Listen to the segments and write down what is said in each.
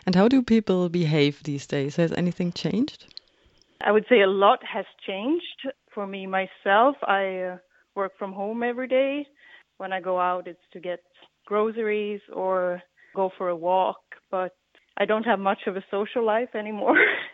And how do people behave these days? Has anything changed? I would say a lot has changed. For me, myself, I work from home every day. When I go out, it's to get groceries or go for a walk, but I don't have much of a social life anymore.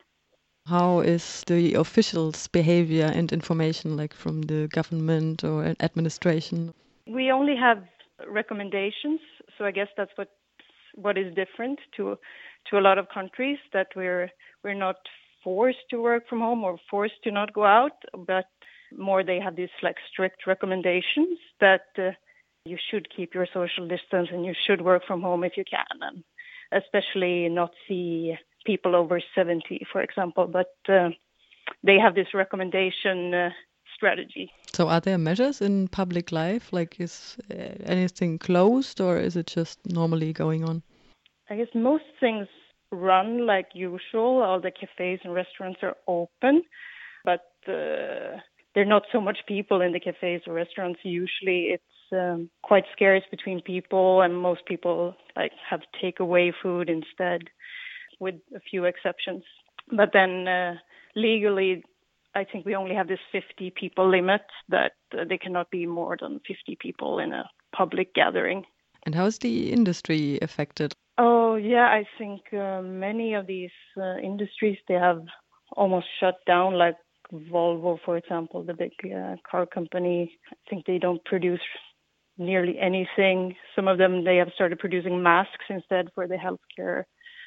How is the officials' behavior and information like from the government or administration? We only have recommendations, so I guess that's what is different to a lot of countries, that we're not forced to work from home or forced to not go out, but more they have these like strict recommendations that you should keep your social distance and you should work from home if you can, and especially not see people over 70, for example. But they have this recommendation strategy. So are there measures in public life? Like is anything closed or is it just normally going on? I guess most things run like usual. All the cafes and restaurants are open, but there are not so much people in the cafes or restaurants. Usually it's quite scarce between people, and most people like have takeaway food instead, with a few exceptions. But then legally, I think we only have this 50 people limit, that they cannot be more than 50 people in a public gathering. And how is the industry affected? Oh, yeah, I think many of these industries, they have almost shut down, like Volvo, for example, the big car company. I think they don't produce nearly anything. Some of them, they have started producing masks instead for the healthcare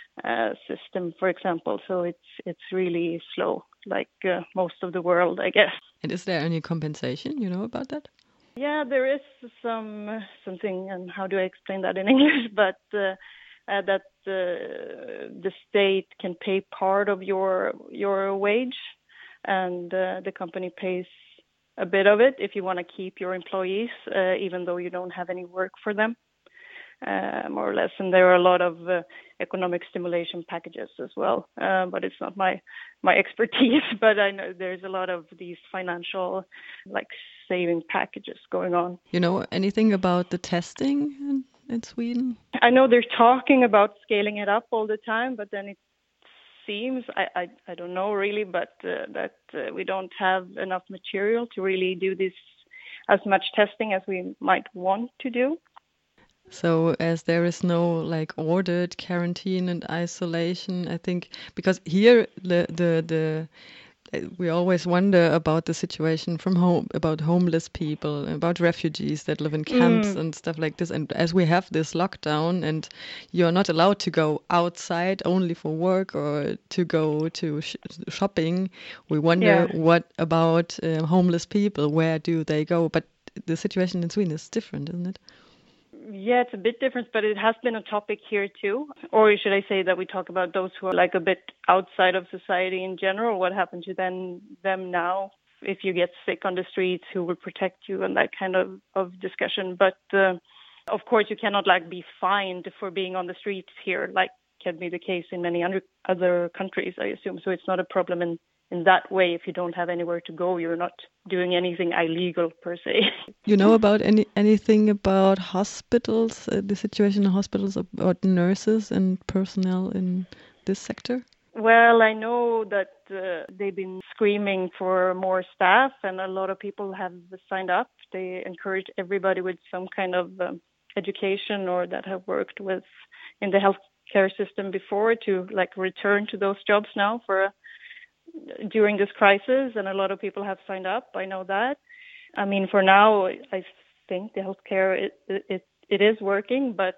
system, for example. So it's really slow, like most of the world, I guess. And is there any compensation, you know, about that? Yeah, there is something, and how do I explain that in English? But that the state can pay part of your wage, and the company pays a bit of it if you want to keep your employees, even though you don't have any work for them. More or less, and there are a lot of economic stimulation packages as well, but it's not my expertise. But I know there's a lot of these financial like saving packages going on. You know anything about the testing in Sweden? I know they're talking about scaling it up all the time, but then it seems, I don't know really, but that we don't have enough material to really do this as much testing as we might want to do. So as there is no like ordered quarantine and isolation, I think because here the we always wonder about the situation from home, about homeless people, about refugees that live in camps and stuff like this. And as we have this lockdown and you're not allowed to go outside only for work or to go to shopping, we wonder what about homeless people? Where do they go? But the situation in Sweden is different, isn't it? Yeah, it's a bit different, but it has been a topic here too. Or should I say that we talk about those who are like a bit outside of society in general? What happened to them now? If you get sick on the streets, who will protect you, and that kind of discussion. But of course, you cannot like be fined for being on the streets here, like can be the case in many other countries, I assume. So it's not a problem in that way. If you don't have anywhere to go, you're not doing anything illegal per se. You know about anything about hospitals, the situation in hospitals, about nurses and personnel in this sector? Well, I know that they've been screaming for more staff, and a lot of people have signed up. They encourage everybody with some kind of education or that have worked with in the healthcare system before to like return to those jobs now for during this crisis, and a lot of people have signed up. I know that. I mean, for now, I think the healthcare it is working, but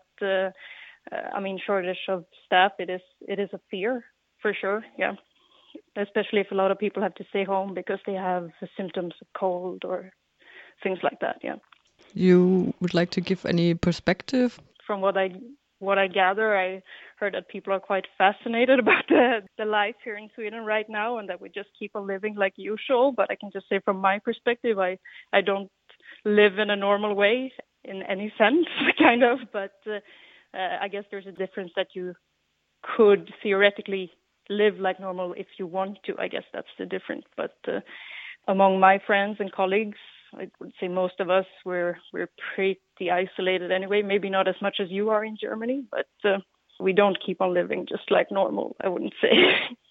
I mean, shortage of staff it is a fear for sure. Yeah, especially if a lot of people have to stay home because they have symptoms of cold or things like that. Yeah. You would like to give any perspective? From what I gather, I heard that people are quite fascinated about the life here in Sweden right now, and that we just keep on living like usual. But I can just say from my perspective, I don't live in a normal way in any sense, kind of. But I guess there's a difference that you could theoretically live like normal if you want to. I guess that's the difference. But among my friends and colleagues, I would say most of us we're pretty isolated anyway. Maybe not as much as you are in Germany, but we don't keep on living just like normal, I wouldn't say.